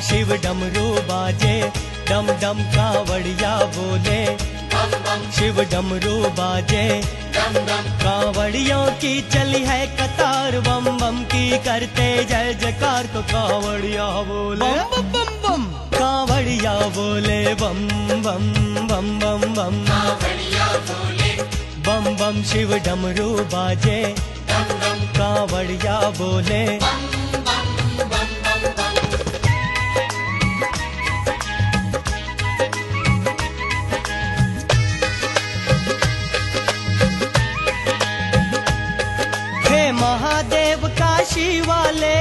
शिव डमरू बाजे, डम डम कांवड़िया बोले। बम बम शिव डमरू बाजे, डम डम कांवड़ियों की चली है कतार, बम बम की करते जय जयकार, तो कांवड़िया बोले बम बम बम कांवड़िया बोले बम बम बम बम बम कांवड़िया बोले। बम बम शिव डमरू बाजे, डम डम कांवड़िया बोले। बम बम बम बम बम हे महादेव काशी वाले,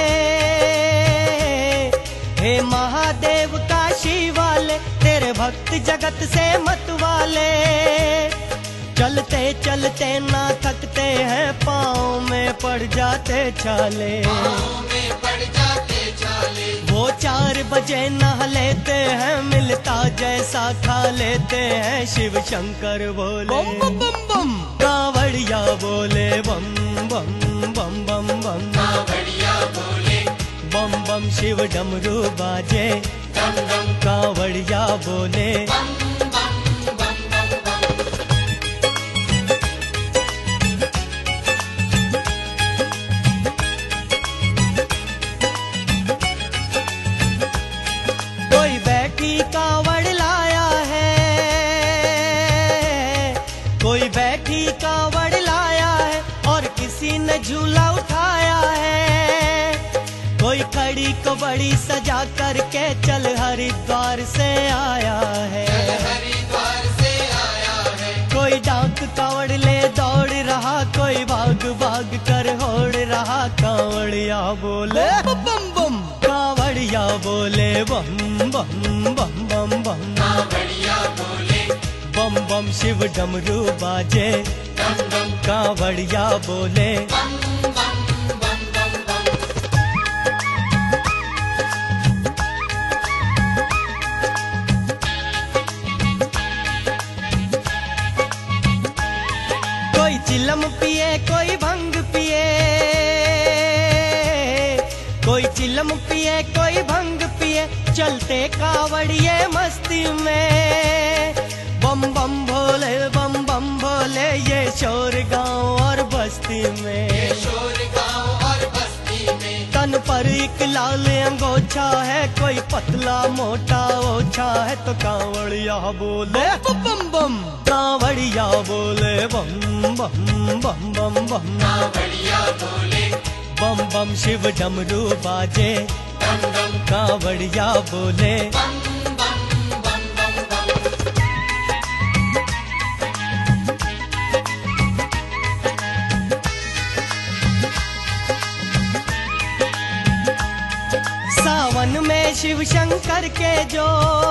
हे महादेव काशी वाले, तेरे भक्त जगत से मत वाले। चलते चलते ना थकते हैं, पाँव में पड़ जाते छाले। पाँव में पड़ जाते छाले। वो 4 बजे नहा लेते हैं, मिलता जैसा खा लेते हैं, शिव शंकर बोले बम बम बम बम कांवड़िया बोले बम बम बम बम बम कांवड़िया बोले। बम बम शिव डमरू बाजे, डम डम कांवड़िया बोले। बम बम बम बम बम कोई बैठी कांवड़ लाया है, कोई बैठी कांवड़ लाया है, और किसी ने झूला उठाया है। कोई खड़ी को बड़ी सजा करके चल हरिद्वार से आया है। हरिद्वार से आया है। कोई डाक कांवड़ ले दौड़ रहा, कोई भाग भाग कर होड़ रहा, कांवड़िया बोले बम बम कांवड़िया बोले बम बम बम बम बम कांवड़िया बोले। बम बम शिव डमरू बाजे, डम डम कांवड़िया बोले। बम बम बम बम बम कोई चिलम पिए कोई भंग पिए, कोई चिलम पिए कोई भंग पिए, चलते कांवड़िए मस्ती में। बम बम भोले ये शोर गांव और बस्ती में। शोर गांव और बस्ती में। तन पर एक लाल अंगोछा है, कोई पतला मोटा ओछा है, तो कांवड़िया बोले बम बम कांवड़िया बोले बम बम बम बम बम कांवड़िया बोले। बम बम शिव डमरू बाजे, डम डम कांवड़िया बोले। बम बम बम बम बम सावन में शिव शंकर के जो,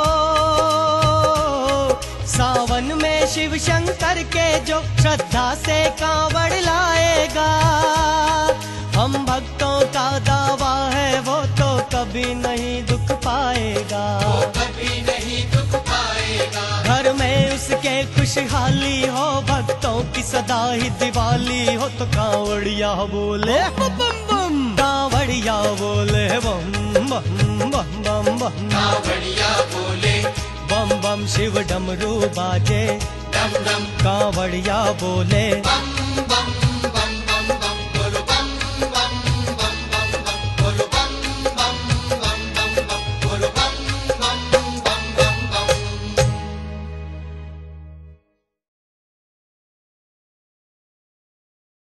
सावन में शिव शंकर के जो, श्रद्धा से कांवड़ लाएगा। हम भक्तों का दावा है, वो तो कभी नहीं दुख पाएगा। कभी नहीं दुख पाएगा। घर में उसके खुशहाली हो, भक्तों की सदा ही दिवाली हो, तो कांवड़िया बोले बम बम कांवड़िया बोले बम बम बम बम बम कांवड़िया बोले। बम बम शिव डमरू बाजे, डम डम कांवड़िया बोले। बम